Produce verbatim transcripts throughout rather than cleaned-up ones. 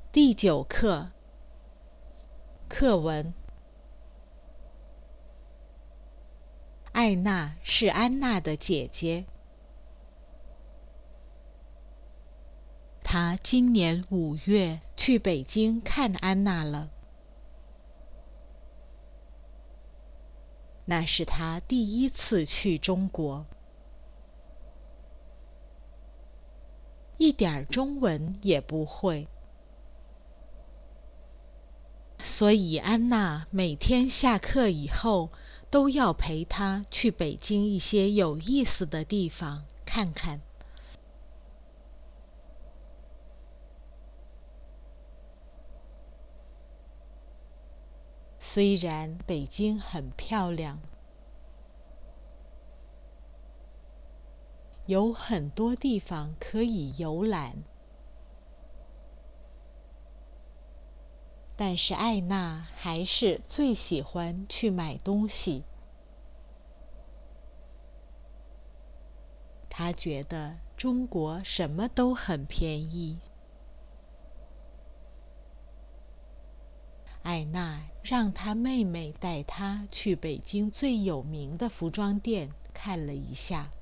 第九课课文。艾娜是安娜的姐姐，她今年五月去北京看安娜了。那是她第一次去中国，一点中文也不会，所以安娜每天下课以后都要陪她去北京一些有意思的地方看看。虽然北京很漂亮，有很多地方可以游览，但是艾娜还是最喜欢去买东西。她觉得中国什么都很便宜。艾娜让她妹妹带她去北京最有名的服装店看了一下。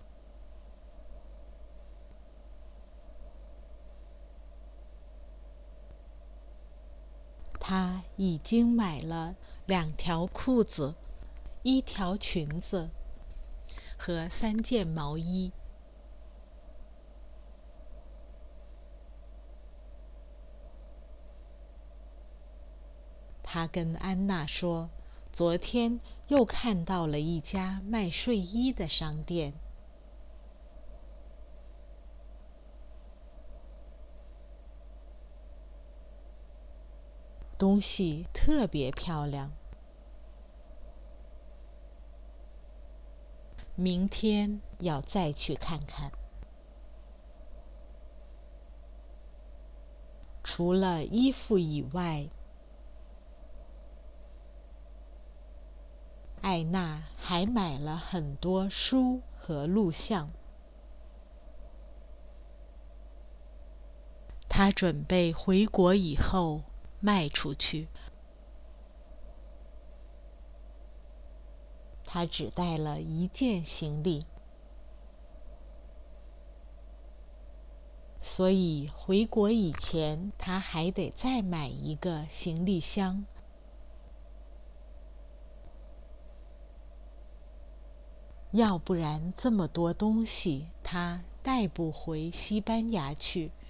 她已经买了两条裤子、一条裙子和三件毛衣。她跟安娜说，昨天又看到了一家卖睡衣的商店。东西特别漂亮。明天要再去看看。除了衣服以外，艾娜还买了很多书和录像。她准备回国以后卖出去。她只带了一件行李，所以回国以前，她还得再买一个行李箱。要不然这么多东西，她带不回西班牙去。